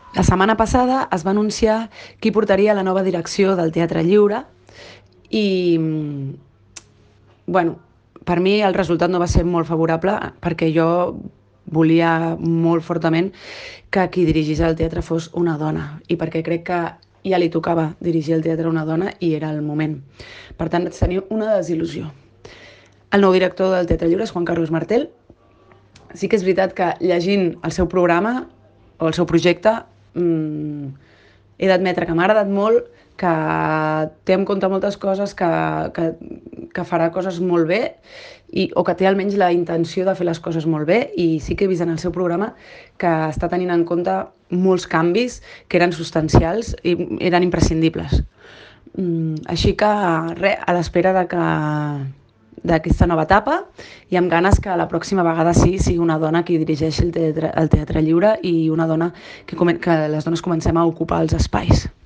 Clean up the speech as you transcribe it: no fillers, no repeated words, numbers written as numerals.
La setmana passada es va anunciar qui portaria la nova direcció del Teatre Lliure i, bueno, per mi el resultat no va ser molt favorable perquè jo volia molt fortament que qui dirigís el teatre fos una dona i perquè crec que ja li tocava dirigir el teatre a una dona i era el moment. Per tant, vaig tenir una desil·lusió. El nou director del Teatre Lliure és Juan Carlos Martel. Sí que és veritat que llegint el seu programa o el seu projecte he d'admetre que m'ha agradat molt, que té en compte moltes coses, que farà coses molt bé o que té almenys la intenció de fer les coses molt bé, i sí que he vist en el seu programa que està tenint en compte molts canvis que eren substancials i eren imprescindibles. Així que res, a l'espera d'aquesta nova etapa i amb ganes que la pròxima vegada sí sigui una dona qui dirigeixi el teatre Lliure i una dona que les dones comencem a ocupar els espais.